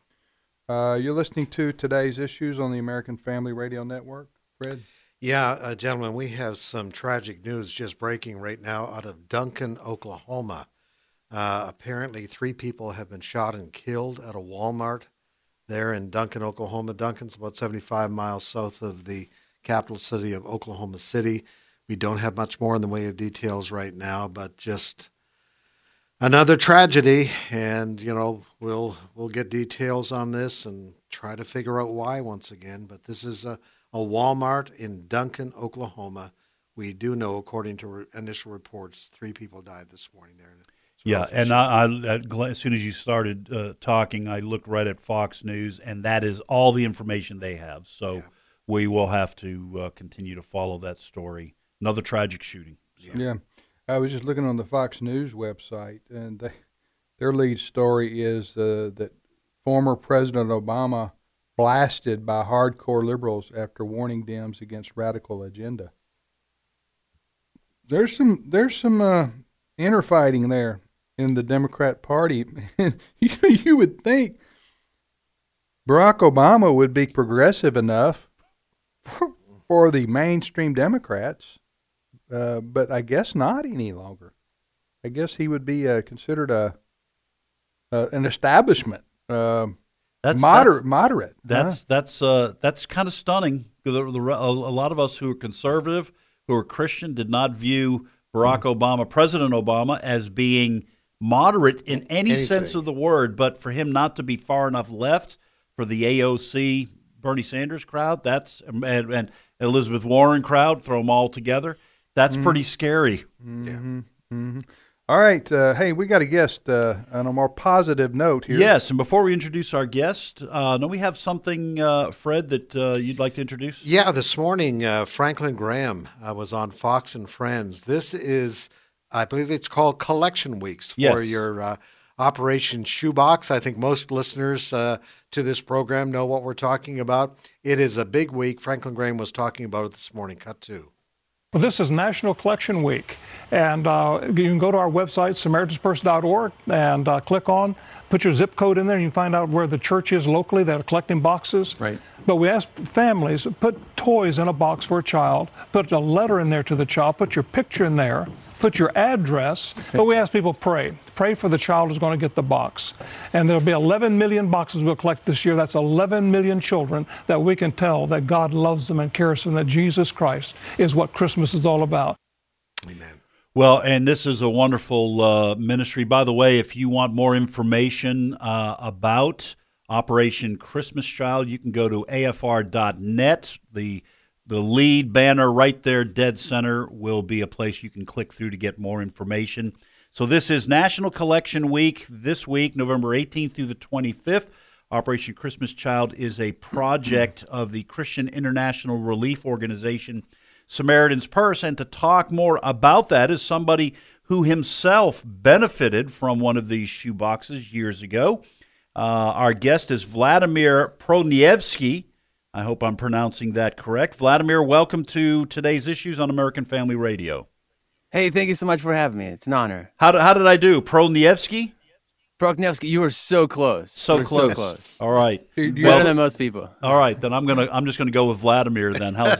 Uh, you're listening to Today's Issues on the American Family Radio Network. Fred? Yeah, uh, gentlemen, we have some tragic news just breaking right now out of Duncan, Oklahoma. Uh, apparently, three people have been shot and killed at a Walmart there in Duncan, Oklahoma. Duncan's about seventy-five miles south of the capital city of Oklahoma City. We don't have much more in the way of details right now, but just another tragedy. And, you know, we'll we'll get details on this and try to figure out why once again. But this is a, a Walmart in Duncan, Oklahoma. We do know, according to re- initial reports, three people died this morning there. Yeah, and I, I, at gl- as soon as you started uh, talking, I looked right at Fox News, and that is all the information they have. So Yeah. we will have to uh, continue to follow that story. Another tragic shooting. So. Yeah. I was just looking on the Fox News website, and they, their lead story is uh, that former President Obama blasted by hardcore liberals after warning Dems against radical agenda. There's some there's some uh, inner fighting there in the Democrat Party. you, you would think Barack Obama would be progressive enough for, for the mainstream Democrats. Uh, but I guess not any longer. I guess he would be uh, considered a uh, an establishment, uh, That's moderate. that's, moderate. That's that's uh, that's kind of stunning. The, the, a, a lot of us who are conservative, who are Christian, did not view Barack Mm. Obama, President Obama, as being moderate in any Anything. sense of the word. But for him not to be far enough left for the A O C, Bernie Sanders crowd, that's and, and Elizabeth Warren crowd, throw them all together. That's Mhm. pretty scary. Mm-hmm. Mm-hmm. All right. Uh, hey, we got a guest uh, on a more positive note here. Yes, and before we introduce our guest, uh, don't we have something, uh, Fred, that uh, you'd like to introduce? Yeah, this morning, uh, Franklin Graham uh, was on Fox and Friends. This is, I believe it's called Collection Weeks for Yes. your uh, Operation Shoebox. I think most listeners uh, to this program know what we're talking about. It is a big week. Franklin Graham was talking about it this morning. Cut two. Well, this is National Collection Week, and uh, you can go to our website, Samaritan's Purse dot org, and uh, click on, put your zip code in there, and you can find out where the church is locally that are collecting boxes. Right. But we ask families, put toys in a box for a child, put a letter in there to the child, put your picture in there, put your address, but we ask people pray. Pray for the child who's going to get the box. And there'll be eleven million boxes we'll collect this year. That's eleven million children that we can tell that God loves them and cares for them, that Jesus Christ is what Christmas is all about. Amen. Well, and this is a wonderful uh, ministry. By the way, if you want more information uh, about Operation Christmas Child, you can go to A F R dot net. The The lead banner right there, dead center, will be a place you can click through to get more information. So this is National Collection Week this week, November eighteenth through the twenty-fifth. Operation Christmas Child is a project of the Christian International Relief Organization, Samaritan's Purse. And to talk more about that is somebody who himself benefited from one of these shoe boxes years ago. Uh, our guest is Vladimir Pronievsky. I hope I'm pronouncing that correct. Vladimir, welcome to today's Issues on American Family Radio. Hey, thank you so much for having me. It's an honor. How did, how did I do? Pronievsky? Pronievsky, you were so close. So you close. So close. All right. Better well, than most people. All right, then I'm gonna I'm just gonna go with Vladimir. Then how's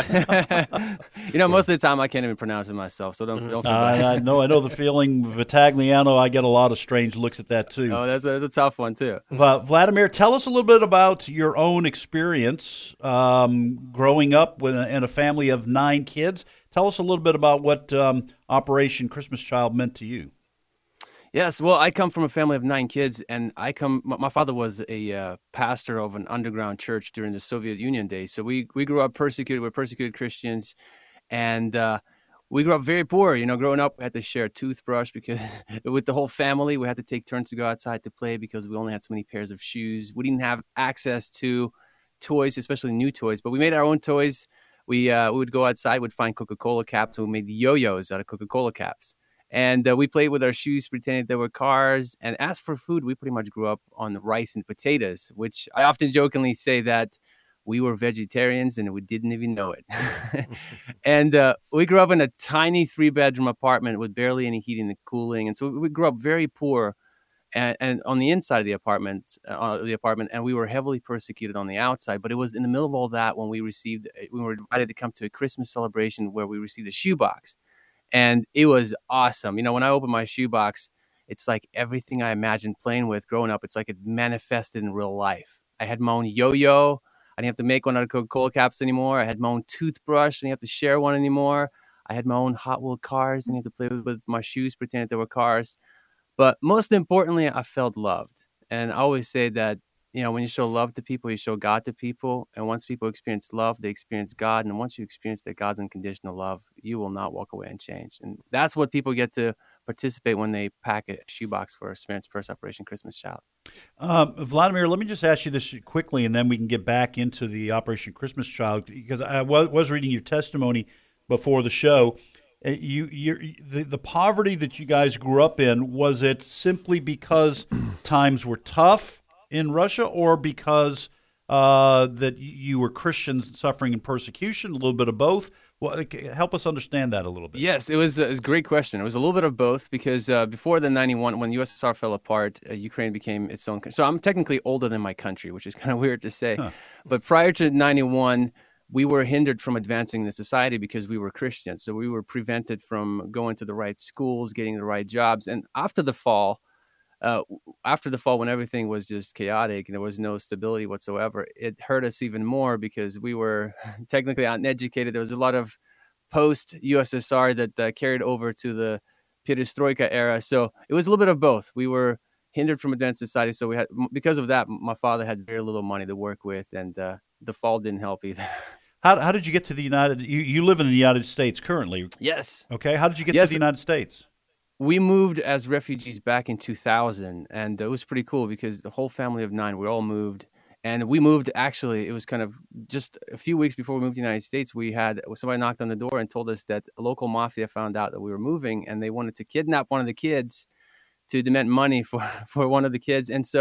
that? You know, most of the time I can't even pronounce it myself, so don't don't. Feel bad. I, I know I know the feeling. Vitagliano, I get a lot of strange looks at that too. Oh, that's a, that's a tough one too. But Vladimir, tell us a little bit about your own experience um, growing up with a, in a family of nine kids. Tell us a little bit about what um, Operation Christmas Child meant to you. Yes, well, I come from a family of nine kids, and I come. My father was a uh, pastor of an underground church during the Soviet Union days. So we we grew up persecuted. We're persecuted Christians, and uh, we grew up very poor. You know, growing up, we had to share a toothbrush because with the whole family, we had to take turns to go outside to play because we only had so many pairs of shoes. We didn't have access to toys, especially new toys, but we made our own toys. We uh, we would go outside, would find Coca-Cola caps, and we made yo-yos out of Coca-Cola caps. And uh, we played with our shoes, pretending they were cars. And as for food, we pretty much grew up on rice and potatoes, which I often jokingly say that we were vegetarians and we didn't even know it. And uh, we grew up in a tiny three-bedroom apartment with barely any heating and cooling. And so we grew up very poor and, and on the inside of the apartment, uh, the apartment, and we were heavily persecuted on the outside. But it was in the middle of all that when we received, we were invited to come to a Christmas celebration where we received a shoebox. And it was awesome. You know, when I opened my shoebox, it's like everything I imagined playing with growing up. It's like it manifested in real life. I had my own yo-yo. I didn't have to make one out of Coca-Cola caps anymore. I had my own toothbrush. I didn't have to share one anymore. I had my own Hot Wheel cars. I didn't have to play with, with my shoes, pretend that they were cars. But most importantly, I felt loved. And I always say that, you know, when you show love to people, you show God to people. And once people experience love, they experience God. And once you experience that God's unconditional love, you will not walk away unchanged. And that's what people get to participate when they pack a shoebox for a Samaritan's Purse Operation Christmas Child. Um, Vladimir, let me just ask you this quickly, and then we can get back into the Operation Christmas Child, because I was reading your testimony before the show. You, you, the, the poverty that you guys grew up in, was it simply because times were tough in Russia, or because uh, that you were Christians suffering in persecution, a little bit of both? Well, help us understand that a little bit. Yes, it was, it was a great question. It was a little bit of both, because uh, before the ninety-one, when U S S R fell apart, uh, Ukraine became its own country. So I'm technically older than my country, which is kind of weird to say. Huh. But prior to ninety-one, we were hindered from advancing the society because we were Christians. So we were prevented from going to the right schools, getting the right jobs. And after the fall, Uh, after the fall, when everything was just chaotic and there was no stability whatsoever, it hurt us even more because we were technically uneducated. There was a lot of post-U S S R that uh, carried over to the perestroika era. So it was a little bit of both. We were hindered from advanced society. So we had, because of that, my father had very little money to work with, and uh, the fall didn't help either. How how did you get to the United? You you live in the United States currently. Yes. Okay. How did you get yes. to the United States? We moved as refugees back in two thousand, and it was pretty cool because the whole family of nine, we all moved. And we moved, actually, it was kind of just a few weeks before we moved to the United States, we had somebody knocked on the door and told us that a local mafia found out that we were moving, and they wanted to kidnap one of the kids to demand money for, for one of the kids. And so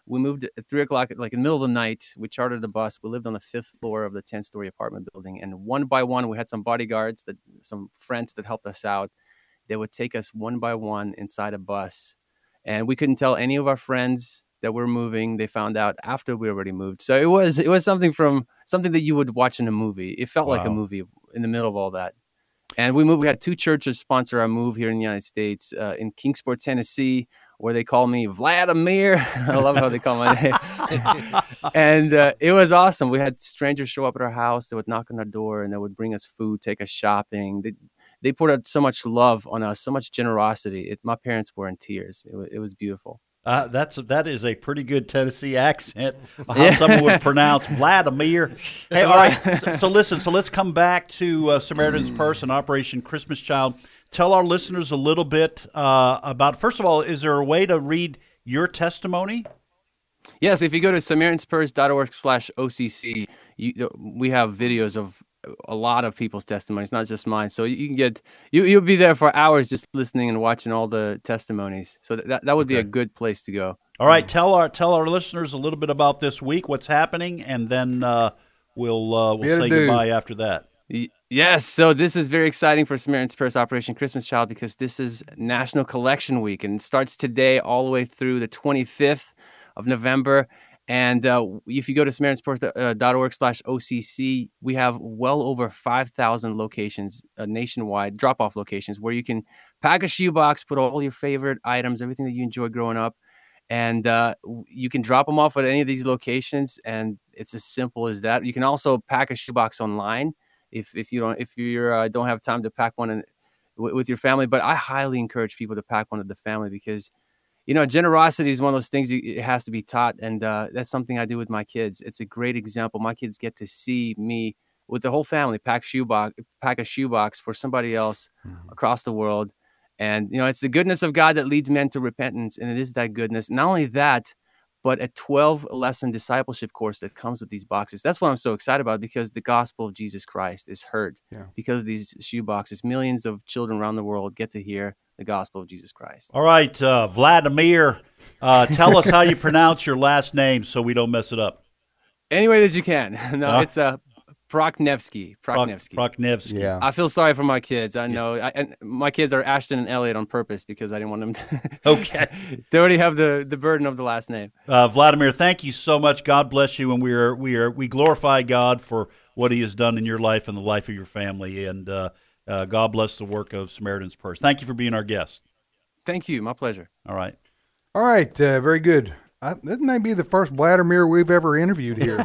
we moved at three o'clock, like in the middle of the night. We chartered the bus. We lived on the fifth floor of the ten-story apartment building, and one by one, we had some bodyguards, that some friends that helped us out. They would take us one by one inside a bus, and we couldn't tell any of our friends that we're moving. They found out after we already moved. So it was it was something from something that you would watch in a movie. It felt wow. like a movie in the middle of all that. And we moved. We had two churches sponsor our move here in the United States, uh, in Kingsport, Tennessee, where they call me Vladimir. I love how they call my name. And uh, it was awesome. We had strangers show up at our house. They would knock on our door, and they would bring us food, take us shopping. They they poured out so much love on us, so much generosity. It, my parents were in tears. It, it was beautiful. Uh, that's that is a pretty good Tennessee accent. How yeah. someone would pronounce Vladimir. Hey, all right. So, so listen. So let's come back to uh, Samaritan's Purse and Operation Christmas Child. Tell our listeners a little bit uh, about. First of all, is there a way to read your testimony? Yes. If you go to samaritanspurse dot org slash O C C, you, we have videos of a lot of people's testimonies, not just mine. So you can get you you'll be there for hours just listening and watching all the testimonies. So that that would be okay. a good place to go. All right, tell our tell our listeners a little bit about this week, what's happening, and then uh, we'll uh, we'll say goodbye after that. Yes, so this is very exciting for Samaritan's Purse Operation Christmas Child, because this is National Collection Week, and it starts today all the way through the twenty-fifth of November. And uh, if you go to samaritanspurse dot org slash O C C, we have well over five thousand locations uh, nationwide, drop-off locations, where you can pack a shoebox, put all your favorite items, everything that you enjoyed growing up, and uh, you can drop them off at any of these locations, and it's as simple as that. You can also pack a shoebox online if if you don't if you uh, don't have time to pack one in, w- with your family. But I highly encourage people to pack one with the family, because you know, generosity is one of those things you, it has to be taught, and uh, that's something I do with my kids. It's a great example. My kids get to see me with the whole family pack shoebox, pack a shoebox for somebody else mm-hmm. across the world, and you know, it's the goodness of God that leads men to repentance, and it is that goodness. Not only that, but a twelve lesson discipleship course that comes with these boxes. That's what I'm so excited about, because the gospel of Jesus Christ is heard yeah. because of these shoe boxes. Millions of children around the world get to hear the gospel of Jesus Christ. All right, uh, Vladimir, uh, tell us how you pronounce your last name so we don't mess it up. Any way that you can. No, uh, it's uh, Proknevsky. Proknevsky. Proknevsky. Yeah. I feel sorry for my kids. I know. I, and my kids are Ashton and Elliot on purpose, because I didn't want them to. Okay. They already have the, the burden of the last name. Uh, Vladimir, thank you so much. God bless you, and we are we are we glorify God for what He has done in your life and the life of your family, and uh, uh, God bless the work of Samaritan's Purse. Thank you for being our guest. Thank you. My pleasure. All right. All right. Uh, very good. I, this may be the first Vladimir we've ever interviewed here.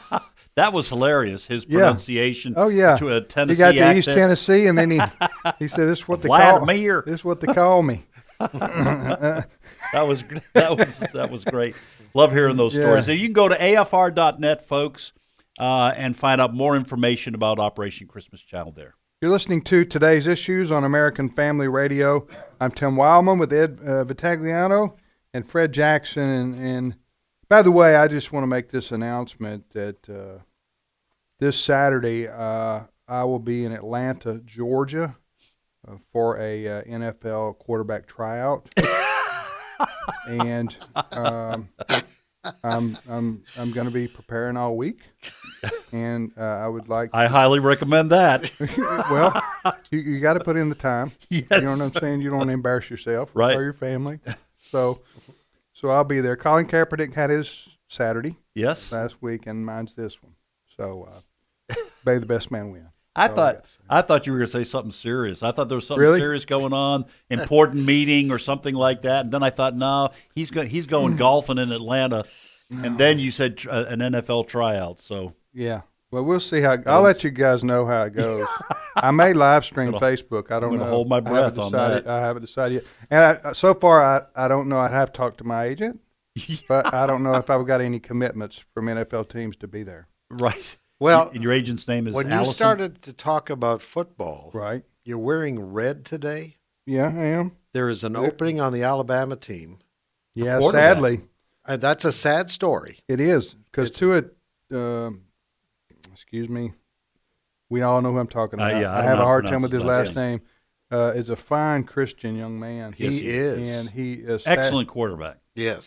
That was hilarious. His pronunciation. Yeah. Oh yeah. To a Tennessee he got to accent. East Tennessee, and then he he said, "This is what they Vladimir. call. This is what they call me." that was that was that was great. Love hearing those yeah. stories. So you can go to A F R dot net, folks, uh, and find out more information about Operation Christmas Child there. You're listening to Today's Issues on American Family Radio. I'm Tim Wildman with Ed uh, Vitagliano and Fred Jackson. And, and by the way, I just want to make this announcement that uh, this Saturday uh, I will be in Atlanta, Georgia, uh, for a uh, N F L quarterback tryout. and um, I'm I'm I'm going to be preparing all week, and uh, I would like. I highly recommend that. Well, you, you got to put in the time. Yes. You know what I'm saying. You don't want to embarrass yourself right. or your family. So, so I'll be there. Colin Kaepernick had his Saturday. Yes. Last week, and mine's this one. So, uh, may the best man win. I so thought I, I thought you were going to say something serious. I thought there was something really? serious going on, important meeting or something like that. And then I thought, no, he's go, he's going golfing in Atlanta. No. And then you said uh, an N F L tryout. So yeah, well, we'll see how. I'll let you guys know how it goes. I may live stream gonna, Facebook. I don't I'm know. Hold my breath I on decided, that. I haven't decided yet. And I, so far, I, I don't know. I'd have to talk to my agent, but I don't know if I've got any commitments from N F L teams to be there. Right. Well, and your agent's name is when Allison? you started to talk about football, right? You're wearing red today. Yeah, I am. There is an opening on the Alabama team. Yeah, sadly, uh, that's a sad story. It is because to it, uh, excuse me, we all know who I'm talking about. Uh, yeah, I, I have a hard time with his last yes. name. Uh, is a fine Christian young man. He yes, is, and he is excellent sad. quarterback. Yes.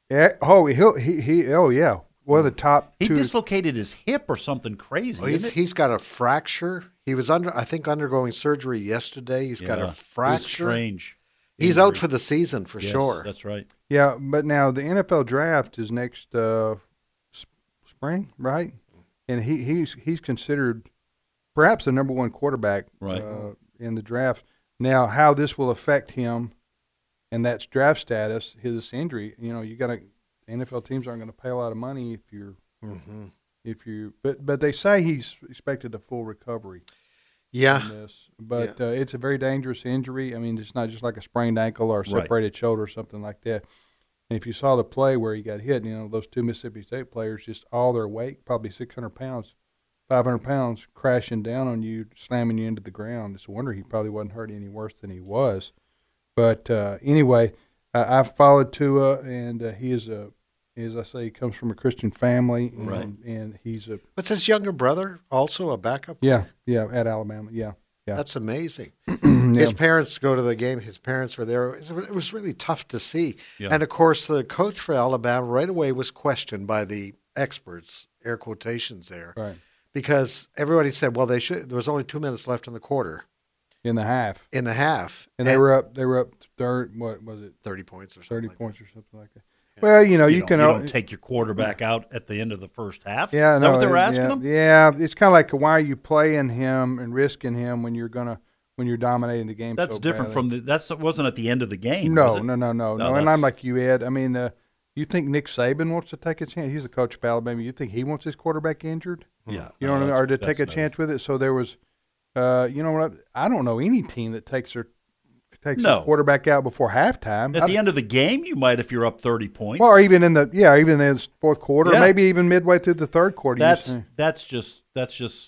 Yeah. Oh, he'll, he he. Oh, yeah. One of the top. He two. dislocated his hip or something crazy. Well, he's, isn't it? he's got a fracture. He was under, I think, undergoing surgery yesterday. He's got Yeah. a It's fracture. strange. He's injury. out for the season for Yes, sure. That's right. Yeah, but now the N F L draft is next uh, sp- spring, right? And he, he's he's considered perhaps the number one quarterback Right. uh, in the draft. Now, how this will affect him, and that's draft status, his injury. You know, you got to N F L teams aren't going to pay a lot of money if you're Mm-hmm. if you. But but they say he's expected a full recovery. Yeah. from This. But uh, it's a very dangerous injury. I mean, it's not just like a sprained ankle or a separated right. shoulder or something like that. And if you saw the play where he got hit, you know, those two Mississippi State players, just all their weight, probably six hundred pounds, five hundred pounds, crashing down on you, slamming you into the ground. It's a wonder he probably wasn't hurt any worse than he was. But uh, anyway, I, I've followed Tua, and uh, he is a, as I say, he comes from a Christian family. And, Right. and he's a. What's his younger brother also a backup? Yeah, yeah, at Alabama, yeah. Yeah. That's amazing. Yeah. His parents go to the game. His parents were there. It was really tough to see. Yeah. And, of course, the coach for Alabama right away was questioned by the experts, air quotations there, Right. because everybody said, well, they should. There was only two minutes left in the quarter. In the half. In the half. And, and they were up, they were up third, what was it? thirty points or something thirty like points that. or something like that. Well, you know, you, you can. Don't, you don't take your quarterback out at the end of the first half. Yeah, Is no, that what they were yeah, asking him? Yeah, it's kind of like why are you playing him and risking him when you're gonna when you're dominating the game? That's so different badly. from the. That's wasn't at the end of the game. No, was it? no, no, no, No, no. And that's- I'm like you, Ed. I mean, uh, you think Nick Saban wants to take a chance? He's the coach of Alabama. You think he wants his quarterback injured? Yeah, You know no, what I mean? that's- Or to that's take a no. chance with it. So there was, uh, you know what? I don't know any team that takes their takes No. their quarterback out before halftime. At I- the end of the game, you might if you're up thirty points. Well, or even in the yeah, even in the fourth quarter, Yeah. maybe even midway through the third quarter. you that's see. that's just that's just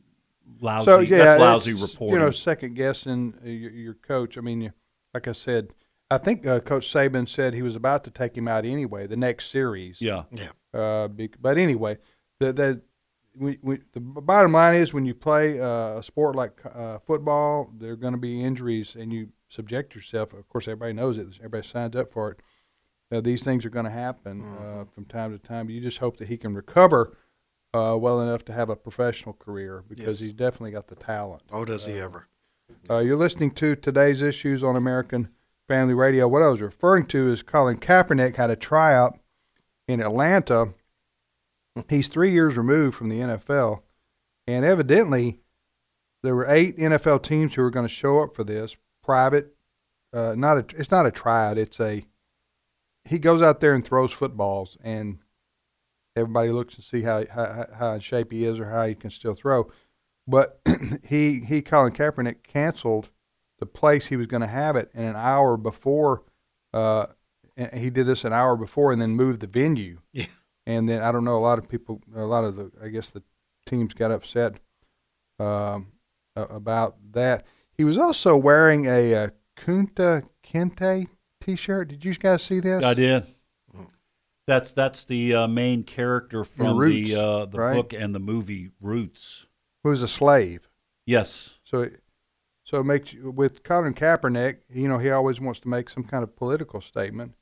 lousy. So yeah, that's lousy it's, reporting. You know, second guessing uh, your, your coach. I mean, you, like I said, I think uh, Coach Saban said he was about to take him out anyway. The next series. Yeah. Yeah. Uh, bec- but anyway, the the we, we, the bottom line is when you play uh, a sport like uh, football, there are going to be injuries, and you subject yourself. Of course, everybody knows it. Everybody signs up for it. Uh, these things are going to happen Mm-hmm. uh, from time to time. You just hope that he can recover uh, well enough to have a professional career because Yes. he's definitely got the talent. Oh, does he Uh, ever? Uh, you're listening to Today's Issues on American Family Radio. What I was referring to is Colin Kaepernick had a tryout in Atlanta. He's three years removed from the N F L, and evidently there were eight N F L teams who were going to show up for this private. Uh, not a, it's not a tryout. It's a he goes out there and throws footballs, and everybody looks to see how how, how in shape he is or how he can still throw. But he he Colin Kaepernick canceled the place he was going to have it, and an hour before, uh, and he did this an hour before, and then moved the venue. Yeah. And then I don't know, a lot of people, a lot of the, I guess the teams got upset um, a- about that. He was also wearing a, uh Kunta Kinte T-shirt. Did you guys see this? I did. That's that's the uh, main character from Roots, the uh, the right? book and the movie Roots. Who's a slave? Yes. So, it, so it makes you, with Colin Kaepernick, you know, he always wants to make some kind of political statement.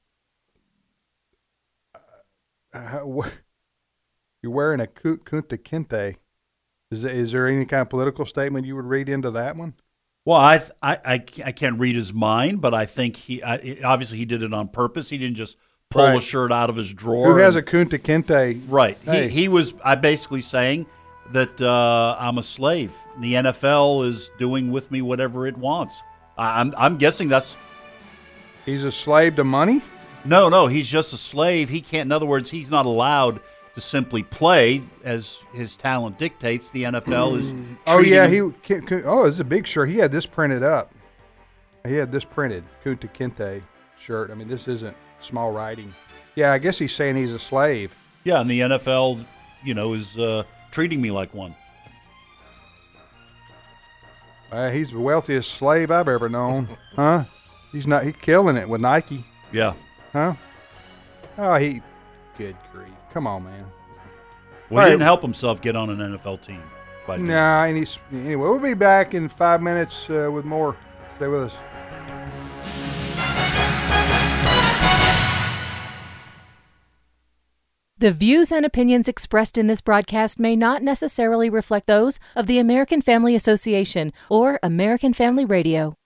Uh, how, you're wearing a Ku- Kunta Kinte. Is there, is there any kind of political statement you would read into that one? Well, I, th- I, I, I can't read his mind, but I think he I, obviously he did it on purpose. He didn't just pull Right. a shirt out of his drawer. Who has a and- Kunta Kinte? Right. Hey. He, he was I basically saying that uh, I'm a slave. The N F L is doing with me whatever it wants. I, I'm I'm guessing that's. He's a slave to money? No, no, he's just a slave. He can't. In other words, he's not allowed to simply play as his talent dictates. The N F L is. Oh treating yeah, him- he. Kun- Kun- Oh, it's a big shirt. He had this printed up. He had this printed Kunta Kinte shirt. I mean, this isn't small writing. Yeah, I guess he's saying he's a slave. Yeah, and the N F L, you know, is uh, treating me like one. Uh, he's the wealthiest slave I've ever known. Huh? He's not. He's killing it with Nike. Yeah. Huh? Oh, he. Good grief! Come on, man. Well, All he right. didn't help himself get on an N F L team. by doing Nah, and he's anyway. We'll be back in five minutes uh, with more. Stay with us. The views and opinions expressed in this broadcast may not necessarily reflect those of the American Family Association or American Family Radio.